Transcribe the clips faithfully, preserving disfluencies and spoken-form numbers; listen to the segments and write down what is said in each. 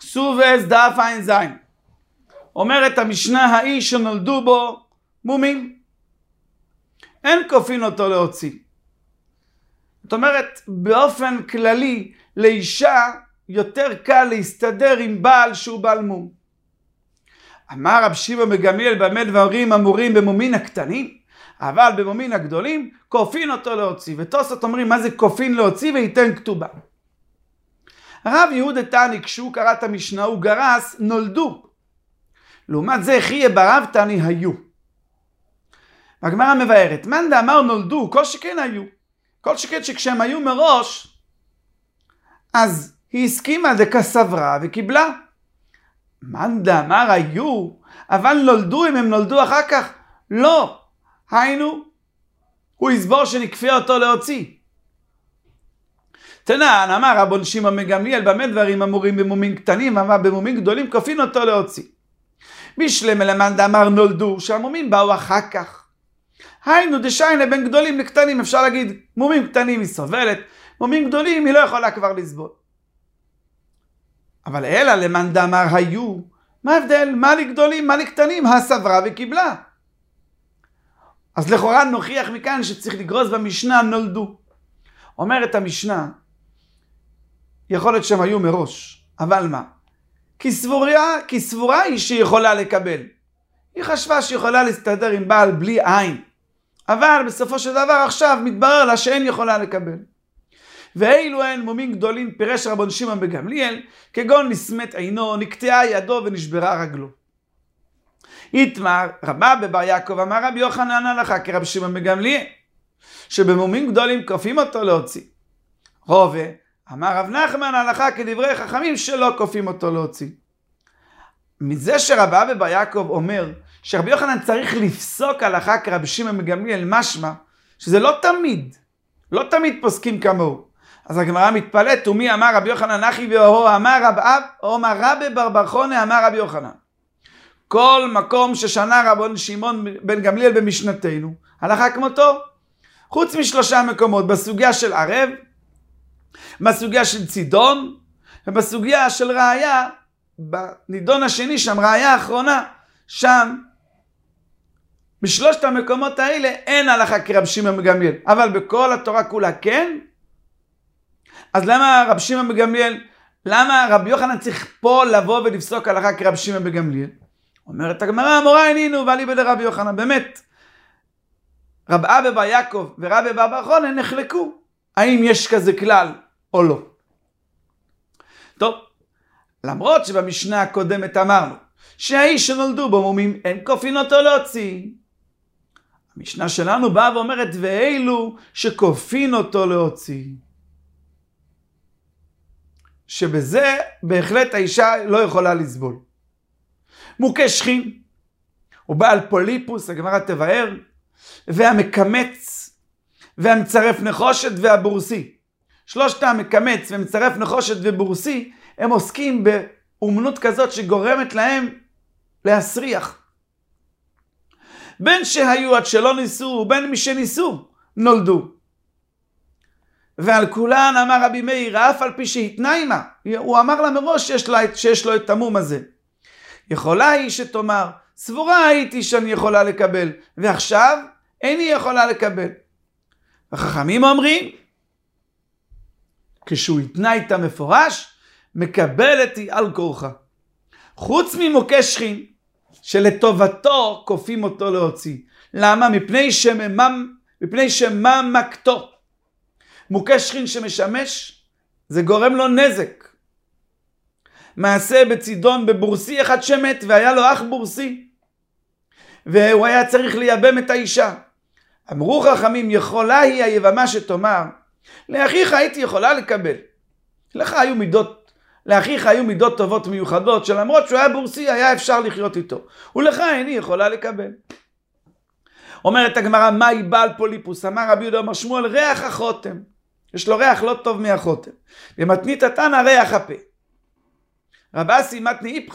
כסובס דף עין זין. אומרת המשנה, האיש שנולדו בו מומים, אין כופין אותו להוציא. זאת אומרת, באופן כללי, לאישה יותר קל להסתדר עם בעל שהוא בעל מום. אמר רב שמעון בן גמליאל, במה דברים אמורים במומין הקטנים, אבל במומין הגדולים כופין אותו להוציא. ותוספות אומרים, מה זה כופין להוציא? וייתן כתובה. הרב יהודה תעני, כשהוא קרא את המשנה, הוא גרס נולדו. לעומת זה, חיה ברב תעני היו. הגמרא מבארת, מאן דאמר נולדו, כל שכן היו. כל שכן שכשהם היו מראש, אז היא הסכימה דקסברה וקיבלה. מאן דאמר היו, אבל נולדו אם הם נולדו אחר כך. לא. היינו, הוא יסבור שנכפה אותו להוציא. תנן, אמר רבן שמעון בן גמליאל, במה דברים אמורים במומים קטנים, אבל במומים גדולים כופין אותו להוציא. בשלמה למאן דאמר נולדו, שהמומים באו אחר כך. היינו דשיינה בין גדולים לקטנים, אפשר להגיד, מומים קטנים היא סובלת, מומים גדולים היא לא יכולה כבר לסבול. אבל אלא למאן דאמר היו, מה ההבדל? מה לגדולים, מה לקטנים? הסברה וקיבלה. אז לכאורה נוכיח מכאן שצריך לגרוס במשנה נולדו. אומרת המשנה, יכול להיות שהם היו מראש, אבל מה? כי סבורה, כי סבורה היא שיכולה לקבל. היא חשבה שיכולה להסתדר עם בעל בלי עין. אבל בסופו של דבר עכשיו מתברר לה שאין יכולה לקבל. ואילו הן מומים גדולים פירש רבן שמעון בן גמליאל, כגון נסמת עינו, נקטעה ידו ונשברה רגלו. יתמר רבה בבר יעקב אמר רבי יוחנן הלכה כרב שמעון בן גמליאל, שבמומים גדולים כופים אותו להוציא. רובה אמר רב נחמן הלכה כדברי חכמים שלא כופים אותו להוציא. מזה שרבה בבר יעקב אומר שרבי יוחנן צריך לפסוק הלכה כרב שמעון בן גמליאל, משמע שזה לא תמיד, לא תמיד פוסקים כמוהו. אז הגמרא מתפלאת, ומי אמר רבי יוחנן אחי ואוהו, אמר רב אב, או אמר רבי בר בר חונה, אמר רבי יוחנן. כל מקום ששנה רבן שמעון בן גמליאל במשנתנו, הלכה כמותו, חוץ משלושה מקומות, בסוגיה של ערב, בסוגיה של צידון, ובסוגיה של ראיה, בנידון השני שם, ראיה האחרונה, שם, בשלושת המקומות האלה אין הלכה כרב שמעון בן גמליאל, אבל בכל התורה כולה כן. אז למה רב שמעון בן גמליאל, למה רבי יוחנן צריך פה לבוא ולפסוק הלכה כרב שמעון בן גמליאל? אומרת הגמרא, המורה עינינו ואליבא דרבי יוחנן. באמת, רב אבא בר יעקב ורבי בר בר חונה נחלקו, האם יש כזה כלל או לא. טוב, למרות שבמשנה הקודמת אמרנו, שהאיש שנולדו בו מומים אין כופין אותו להוציא. המשנה שלנו באה ואומרת, ואילו שכופין אותו להוציא. שבזה בהחלט האישה לא יכולה לסבול. מוכה שכין, הוא בעל פוליפוס, הגמרא תבאר, והמקמץ, והמצרף נחושת והבורסי. שלושת המקמץ ומצרף נחושת ובורסי, הם עוסקים באומנות כזאת שגורמת להם להסריח. בין שהיו עד שלא ניסו, ובין מי שניסו, נולדו. ועל כולן אמר רבי מאיר, אף על פי שהתנה עמה, הוא אמר לה מראש שיש לו, שיש לו את המום הזה. יכולה היא שתאמר, סבורה הייתי שאני יכולה לקבל, ועכשיו איני יכולה לקבל. החכמים אומרים, כשהוא התנה איתה מפורש, מקבלת היא על כורחה. חוץ ממוכה שכין, שלטובתו כופים אותו להוציא. למה? מפני שממם, מפני שממקתו. מוכה שכין שמשמש, זה גורם לו נזק. מעשה בצידון בבורסי אחד שמת, והיה לו אח בורסי. והוא היה צריך לייבם את האישה. אמרו חכמים, יכולה היא היבמה שתאמר, לאחיך הייתי יכולה לקבל. לך היו מידות, לאחיך היו מידות טובות מיוחדות, שלמרות שהוא היה בורסי, היה אפשר לחיות איתו. ולך איני יכולה לקבל. אומרת הגמרא, מהי בעל פוליפוס? אמר רבי יהודה בר שמואל, ריח החותם. יש לו ריח לא טוב מהחותם. ומתנית תנא ריח הפה. רב אסי מתני איפכא.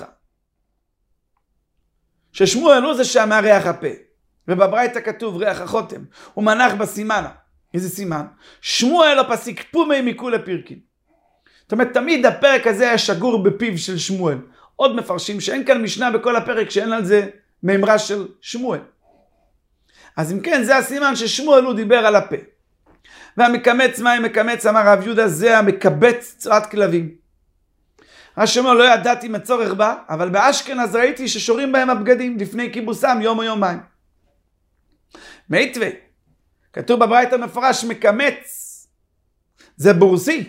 ששמואל הוא זה שאמר ריח הפה. ובברייתא כתוב ריח החותם. הוא מנח בסימנה. איזה סימן? שמואל לא פסיק פומי מכולי פירקין. זאת אומרת, תמיד הפרק הזה היה שגור בפיו של שמואל. עוד מפרשים שאין כאן משנה בכל הפרק שאין על זה מימרה של שמואל. אז אם כן, זה הסימן ששמואל הוא דיבר על הפה. והמקמץ מים מקמץ, אמר רב יהודה, זה המקבץ צואת כלבים. השמואל לא ידעתי מצורך בה, אבל באשכנז ראיתי ששורים בהם הבגדים לפני כיבוסם יום או יומיים. מיתווה, כתוב בברייתא מפורש מקמץ, זה בורסי.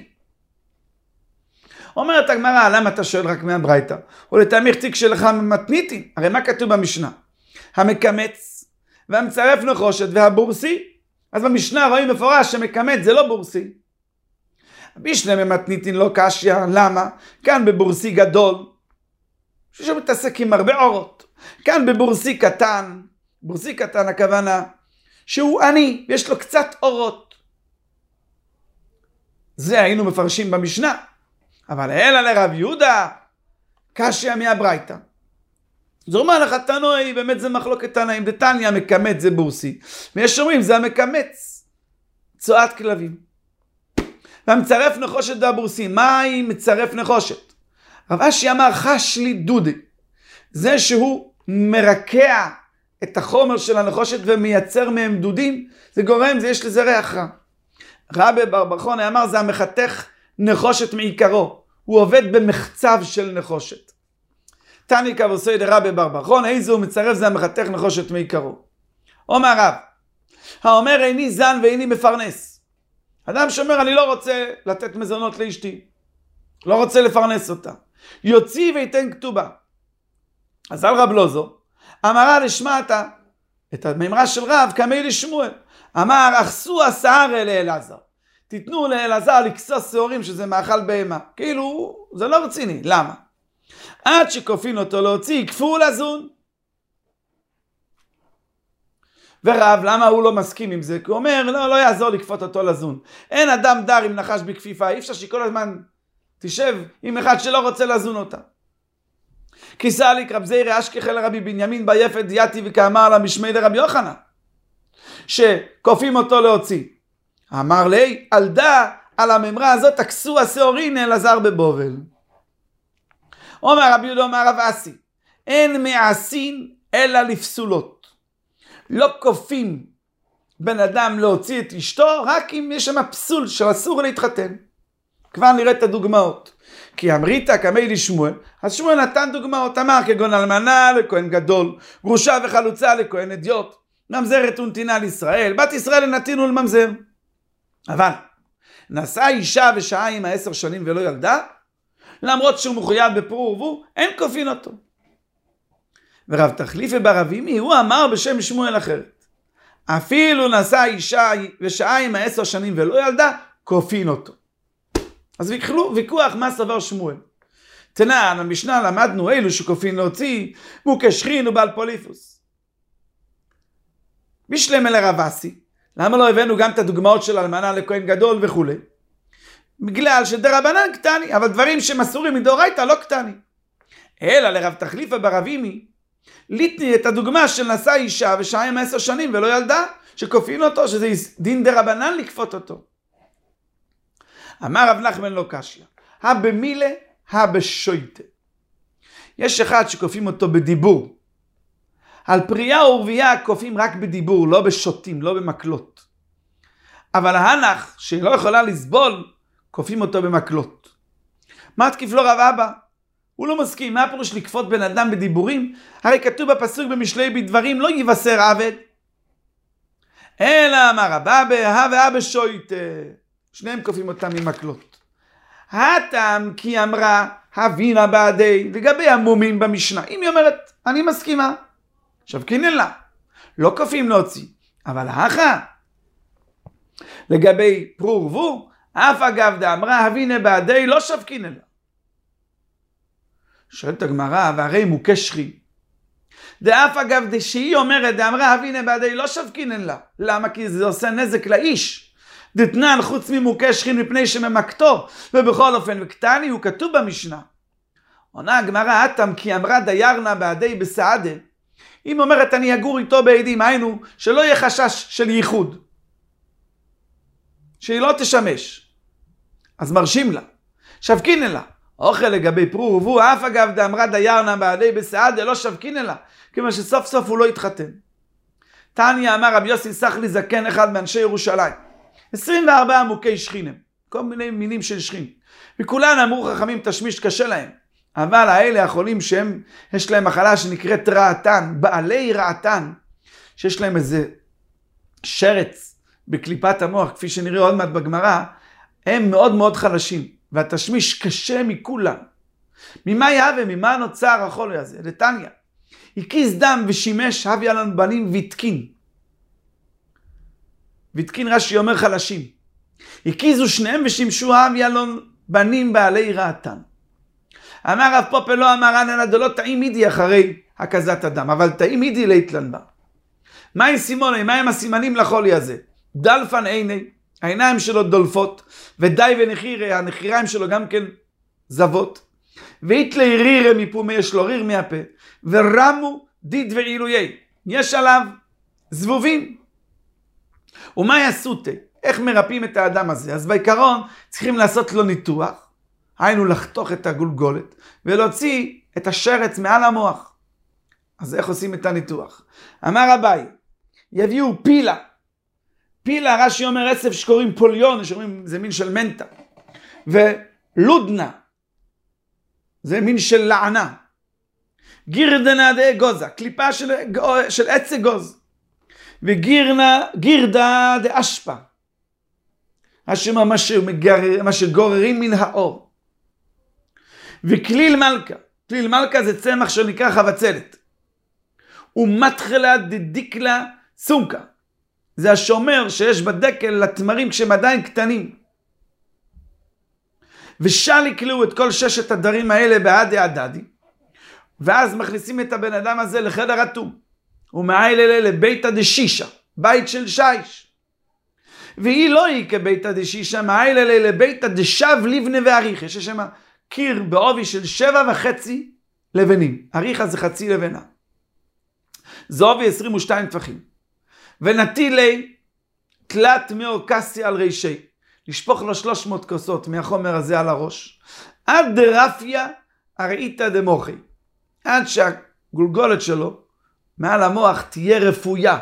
אומרת הגמרא, למה אתה שואל רק מהברייתא? ולתמיך תיק שלך מתניתי. הרי מה כתוב במשנה? המקמץ והמצרף נחושת והבורסי. אז במשנה רואים מפורש שמקמץ זה לא בורסי. בישלם ממתניתין לא קשיא, למה? כאן בבורסי גדול, שהוא מתעסק עם הרבה אורות. כאן בבורסי קטן, בורסי קטן הכוונה שהוא עני, יש לו קצת אורות. זה היינו מפרשים במשנה. אבל אלא לרב יהודה, קשיא מהברייתא. זו אומר לך, תנועי, באמת זה מחלוקת תנאים, דתניא מקמץ זה בורסי. ויש אומרים, זה המקמץ, צואת כלבים. והמצרף נחושת והבורסי, מה היא מצרף נחושת? רב אשי אמר, חש לי דודי. זה שהוא מרקע את החומר של הנחושת ומייצר מהם דודים, זה גורם, זה יש לזה ריח רע. רבי בר בר חונה אמר, זה המחתך נחושת מעיקרו. הוא עובד במחצב של נחושת. תני כבוסי דרבי בר בר חונה, איזה הוא מצרף, זה המחתך נחושת מעיקרו. אומר רב, האומר איני זן ואיני מפרנס. אדם שאומר, אני לא רוצה לתת מזונות לאשתי. לא רוצה לפרנס אותה. יוציא ויתן כתובה. אז על רב לוזו, אמרה לשמעת את הממרה של רב כמי לשמואל. אמר, אחסו השער אל אלעזר. תיתנו לאלעזר לקסוס שעורים שזה מאכל בהמה. כאילו, זה לא רציני. למה? עד שכופין אותו להוציא, יקפו לזון. ורב, למה הוא לא מסכים עם זה? כי הוא אומר, לא, לא יעזור לקפות אותו לזון. אין אדם דר עם נחש בכפיפה, אי אפשר שכל הזמן תשב עם אחד שלא רוצה לזון אותה. כי סליק רב זירא אשכחי לרבי בנימין ביפת דיאתי וכאמר לה משמי לרבי יוחנן, שכופים אותו להוציא. אמר לי, על דא על הממרה הזאת תכסו השעורין אלעזר בבובל. אומר רבי יהודה אומר רב אסי, אין מעשין אלא לפסולות. לא כופים בן אדם להוציא את אשתו, רק אם יש שם פסול שאסור להתחתן. כבר נראה את הדוגמאות. כי אמרית כמי לשמואל, אז שמואל נתן דוגמאות, אמר כגון אלמנה לכהן גדול, גרושה וחלוצה לכהן אדיוט, ממזרת ונתינה לישראל, בת ישראל נתינו לממזר. אבל נשאה אישה ושעה עם העשר שנים ולא ילדה, למרות שהוא מחויב בפרו ורבו, אין כופין אותו. ורב תחליפי ברבימי, הוא אמר בשם שמואל אחרת. אפילו נשאה אישה ושעה עם העשר שנים ולא ילדה, כופין אותו. אז ויקחלו ויכוח מה סבר שמואל. תנא, במשנה למדנו אלו שכופין להוציא, מוקשכין ובעל פוליפוס. בשלם אל הרב אסי, למה לא הבאנו גם את הדוגמאות של אלמנה לכהן גדול וכו'? בגלל שדרבנן קטני, אבל דברים שמסורים מדאורייתא לא קטני. אלא לרב תחליפה ברבימי, ליתני את הדוגמה של נשא אישה ושעה עם עשר שנים ולא ילדה, שכופין אותו, שזה דין דרבנן לכפות אותו. אמר רב נחמן לא קשיא, הבמילה הבשויטה. יש אחד שכופים אותו בדיבור. על פרייה ורבייה כופים רק בדיבור, לא בשוטים, לא במקלות. אבל ההנח שלא יכולה לסבול, כופים אותו במקלות. מה תקיף לו רב אבא? הוא לא מסכים. מה הפירוש לכפות בן אדם בדיבורים? הרי כתוב בפסוק במשלי בדברים, לא יבשר עבד. אלא אמר רב אבא, הא ואבא שויטה. שניהם כופים אותם ממקלות. הטעם כי אמרה, הבינה בעדי, לגבי המומים במשנה. אם היא אומרת, אני מסכימה. עכשיו כינן לה. לא כופים להוציא. אבל האחה, לגבי פרו ורבו, אף אגב דאמרה, הבינה בעדי, לא שבקינן לה. שואלת הגמרא, והרי מוקשכי. דאף אגב שהיא אומרת, דאמרה, הבינה בעדי, לא שבקינן לה. למה? כי זה עושה נזק לאיש. דתנן חוץ ממוקשכין מפני שממקתו, ובכל אופן וקטני הוא כתוב במשנה. עונה הגמרא, אתם כי אמרה דיירנה בעדי בסעדה. אם אומרת אני אגור איתו בעדים, היינו שלא יהיה חשש של ייחוד. שהיא לא תשמש. אז מרשים לה. שבקין אלה. אוכל לגבי פרו ורבו, אף אגב דאמרה דיירנה בעלי בסעדה, לא שבקין אלה, כיוון שסוף סוף הוא לא התחתן. תניא אמר רבי יוסי סחלי זקן, אחד מאנשי ירושלים. עשרים וארבעה מוכי שכינם, כל מיני מינים של שכין. וכולן אמרו חכמים תשמיש קשה להם. אבל האלה החולים שהם, יש להם מחלה שנקראת רעתן, בעלי רעתן, שיש להם איזה שרץ בקליפת המוח, כפי שנראה עוד מעט בגמרא, הם מאוד מאוד חלשים, והתשמיש קשה מכולם. ממה יהווה, ממה נוצר החולי הזה? לתניא, הקיז דם ושימש, הביא לנו בנים והתקין. והתקין רש"י אומר חלשים. הקיזו שניהם ושימשו, הביא לנו בנים בעלי רעתן. אמר רב פופר לא אמר אנא דלא תאי מידי אחרי הקזת הדם, אבל תאי מידי ליתלן בה. מהי סימוני, מהם הסימנים לחולי הזה? דלפן עיני, העיניים שלו דולפות, ודי ונחיר, הנחיריים שלו גם כן זבות, והתלי רירה מפומה, יש לו ריר מהפה, ורמו דיד ועילויי, יש עליו זבובים. ומה יעשו תה? איך מרפאים את האדם הזה? אז בעיקרון צריכים לעשות לו ניתוח, היינו לחתוך את הגולגולת, ולהוציא את השרץ מעל המוח. אז איך עושים את הניתוח? אמר אביי, יביאו פילה. פילה, רש"י אומר עשב שקוראים פוליון, שאומרים זה מין של מנטה. ולודנה, זה מין של לענה. גירדנה דה גוזה, קליפה של, של עץ גוז. וגירנה, גירדה דה אשפה. רש"י אומר מה, שמגרר, מה שגוררים מן האור. וכליל מלכה, כליל מלכה זה צמח שנקרא חבצלת. ומתחלה דדיקלה סומקה. זה השומר שיש בדקל לתמרים כשהם עדיין קטנים. ושל יקלעו את כל ששת הדברים האלה בעדי עדדי. ואז מכניסים את הבן אדם הזה לחדר אטום. ומעיל אלה לביתא דשישה, בית של שיש. והיא לא היא כביתא דשישה, מעיל אלה לביתא דשב לבנה ואריך. יש שם קיר בעובי של שבע וחצי לבנים. אריכה זה חצי לבנה. זה עובי עשרים ושתיים טפחים. ונטילי תלת מאורקסי על רישי. לשפוך לו שלוש מאות כוסות מהחומר הזה על הראש. עד דרפיה הראיתא דמוחי. עד שהגולגולת שלו מעל המוח תהיה רפויה.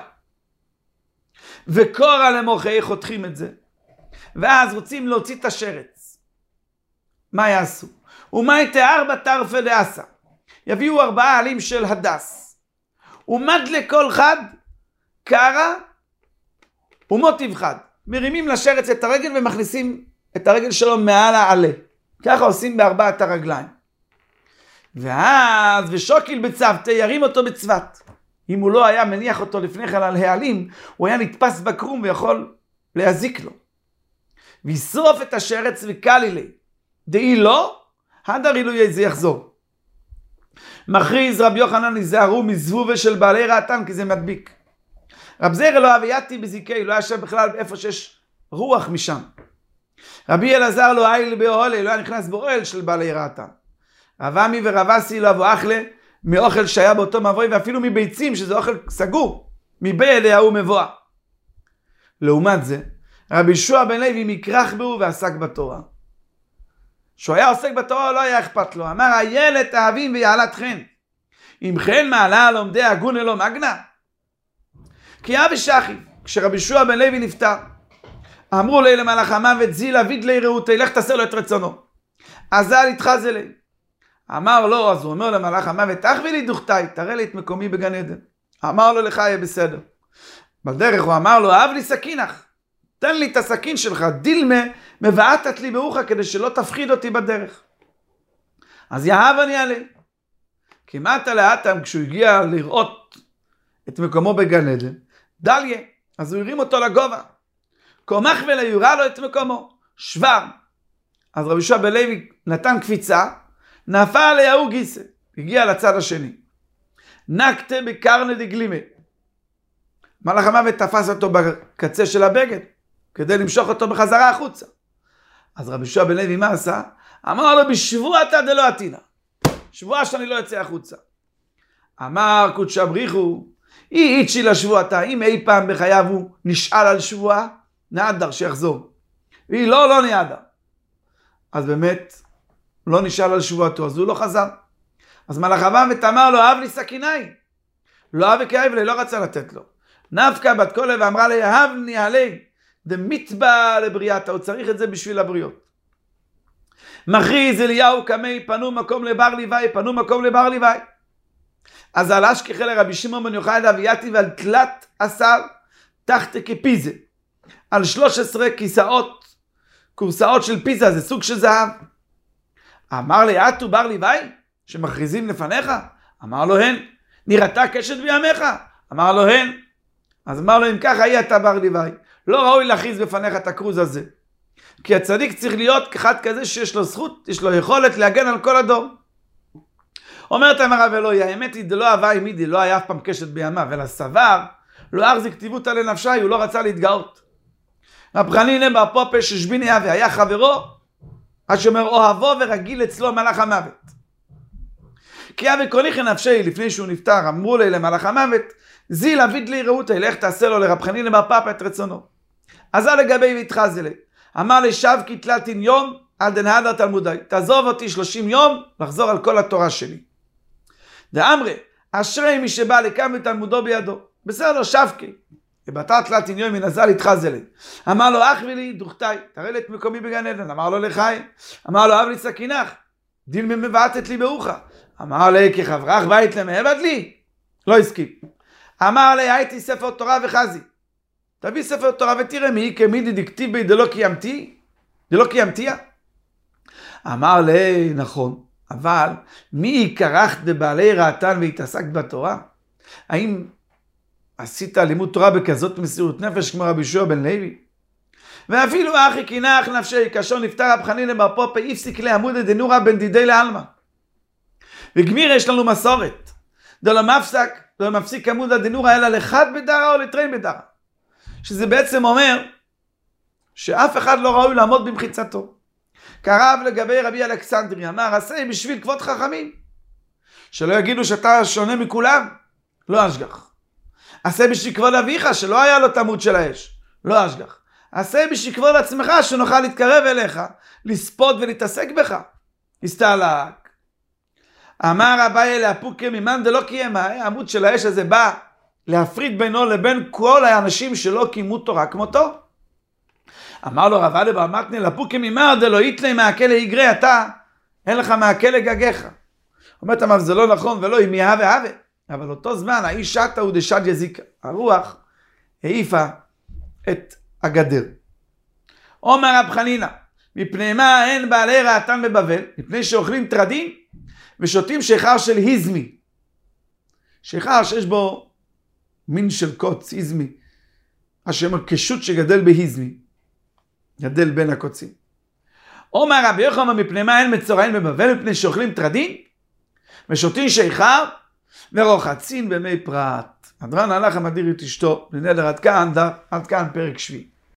וקורא למוחי חותכים את זה. ואז רוצים להוציא את השרץ. מה יעשו? ומה יתאר בתרפה דעשה? יביאו ארבעה עלים של הדס. ומד לכל חד קרה ומוטיב חד. מרימים לשרץ את הרגל ומכניסים את הרגל שלו מעל העלה. ככה עושים בארבעת הרגליים. ואז ושוקיל בצוות, ירים אותו בצוות. אם הוא לא היה מניח אותו לפני כן על העלים, הוא היה נתפס בקרום ויכול להזיק לו. וישרוף את השרץ וקלילי. דאי לא, הדר אילוי זה יחזור. מכריז רבי יוחנן, היזהרו מזבובה של בעלי רעתן, כי זה מדביק. רב זירא לא הווייתי בזיקי, לא היה שם בכלל איפה שיש רוח משם. רבי אלעזר לא הייל באוהלה, לא היה נכנס באוהל של בעלי רעתן. רב עמי ורב אסי לא אבו אחלה, מאוכל שהיה באותו מבוי, ואפילו מביצים, שזה אוכל סגור, מבי אליה הוא מבואה. לעומת זה, רבי ישוע בן לוי מקרח בו ועסק בתורה. שהוא היה עוסק בתורה, לא היה אכפת לו. אמר, הילת אהבים ויעלת חן. אם כן מעלה לומדי הגון אלו מגנה. כי אבי שחי, כשרבי ישוע בן לוי נפטר, אמרו לי למלאך המוות, זיל אביד לי רעותי, לך תעשה לו את רצונו. אזל יתחז אלי. אמר לו, אז הוא אומר למלאך המוות, אך ולי דוכתאי, תראה לי את מקומי בגן עדן. אמר לו, לך יהיה בסדר. בדרך הוא אמר לו, אהב לי סכינך. תן לי את הסכין שלך, דילמה מבעטת לי ברוך, כדי שלא תפחיד אותי בדרך. אז יאהב אני עלי. כמעט לאטם, כשהוא הגיע לראות את מקומו בגן עדן, דליה, אז הוא הרים אותו לגובה. קומח וליורה לו את מקומו, שבר. אז רבי ישוע בן לוי נתן קפיצה, נפל ליהו גיסא, הגיע לצד השני. נקטה בקרנה דגלימה. מלאך המוות תפס אותו בקצה של הבגד, כדי למשוך אותו בחזרה החוצה. אז רבי ישוע בן לוי מה עשה? אמר לו, בשבועתא דלא אתינא. שבועה שאני לא יוצא החוצה. אמר קודשא בריחו, אי איצ'י לשבועתא, אם אי פעם בחייו הוא נשאל על שבועה, נעדר שיחזור. והיא לא, לא נעדר. אז באמת, לא נשאל על שבועתו, אז הוא לא חזר. אז מלאך המוות אמר לו, אהב לי סכיני. לא אהב וכאב לי, לא רצה לתת לו. נפקא בת קולה ואמרה לי, אהבני עלי, דמיתבע לבריאתה, הוא צריך את זה בשביל הבריות. מכריז אליהו קמי, פנו מקום לבר ליוואי, פנו מקום לבר ליוואי. אז על אשכחי לרבי שמעון בן יוחאי אבייתי ועל תלת עשר תחת כפיזה. על שלוש עשרה כיסאות, כורסאות של פיזה, זה סוג של זהב. אמר לי, אתו בר ליוואי, שמכריזים לפניך? אמר לו, הן. נראתה קשת בימיך? אמר לו, הן. אז אמר לו, אם ככה היא אתה בר ליוואי. לא ראוי להכריז בפניך את הכרוז הזה. כי הצדיק צריך להיות אחד כזה שיש לו זכות, יש לו יכולת להגן על כל הדור. אומרת אמרה ולא, האמת היא, דלא הווה עמידי, לא היה אף פעם קשת בימיו, אלא סבר, לא אחזיק כתיבותא לנפשי, הוא לא רצה להתגאות. רב חנינא בר פופא ששביני אבי, היה חברו, השומר אוהבו ורגיל אצלו מלאך המוות. כי אבי קוליכי נפשי, לפני שהוא נפטר, אמרו לי למלאך המוות, זיל אביד לי רעותי, לך תעשה לו לרב חנינא בר פופא את רצונו. אז על לגבי והתחז אלי, אמר לי שב כי תלתין יום, על דנהדר תלמודי, תעזוב אותי שלושים יום, לחזור על כל התורה שלי. דאמרי, אשרי מי שבא לכאן ותלמודו בידו. בסדר, שבקי. ובתר תלתין יום מנזל התחז אלי. אמר לו, אח ולי דוכתי, תראה לי את מקומי בגן עדן. אמר לו לחיים. אמר לו, אהב לי סכינך, דיל מבעטת לי ברוחה. אמר לי, כחברך בית למעבד לי. לא הסכים. אמר לי, הייתי ספר תורה וחזי. תביא ספר תורה ותראה מי כמידי דכתיב בי דלא קיימתי, דלא קיימתיה. אמר לי, נכון, אבל מי יקרח דבעלי רעתן והתעסקת בתורה? האם עשית לימוד תורה בכזאת מסירות נפש כמו רבי יהושע בן לוי? ואפילו אחי קינח נפשי, כאשר נפטר רב חנינא בר פופא, הפסיק לעמודא דנורא בן דידי לעלמא. וגמיר יש לנו מסורת, דלא מפסק, דלא מפסיק עמודא דנורא אלא לחד בדרא או לתרין בדרא. שזה בעצם אומר שאף אחד לא ראוי לעמוד במחיצתו. קרב לגבי רבי אלכסנדרי, אמר, עשה בשביל כבוד חכמים. שלא יגידו שאתה שונה מכולם, לא אשגח. עשה בשביל כבוד אביך, שלא היה לו תמות של האש, לא אשגח. עשה בשביל כבוד עצמך, שנוכל להתקרב אליך, לספוד ולהתעסק בך. הסתעלק. אמר אביי לאפוקי ממאן דלא קיימה, העמוד של האש הזה בא להפריד בינו לבין כל האנשים שלא קיימו תורה כמותו. אמר לו רב אדבר מתני לפוקי ממאר דלא יתלי מעקל להיגרי, אתה אין לך מעקל לגגיך. אומרת אמר זה לא נכון ולא אם יהווה והווה, אבל אותו זמן האיש שטה הוא דשד יזיקה, הרוח העיפה את הגדר. אומר רב חנינא, מפני מה אין בעלי רעתן בבבל? מפני שאוכלים טרדים ושותים שיכר של היזמי, שיכר שיש בו מין של קוץ, היזמי, השם הקשות שגדל בהיזמי, גדל בין הקוצים. אומר רבי יוחנן, מפני מה אין מצורעים בבבל? מפני שאוכלים טרדים ושותים שיכר ורוחצים במי פרת. הדרן הלך המדיר את אשתו לנדר. עד כאן, עד כאן פרק שביעי.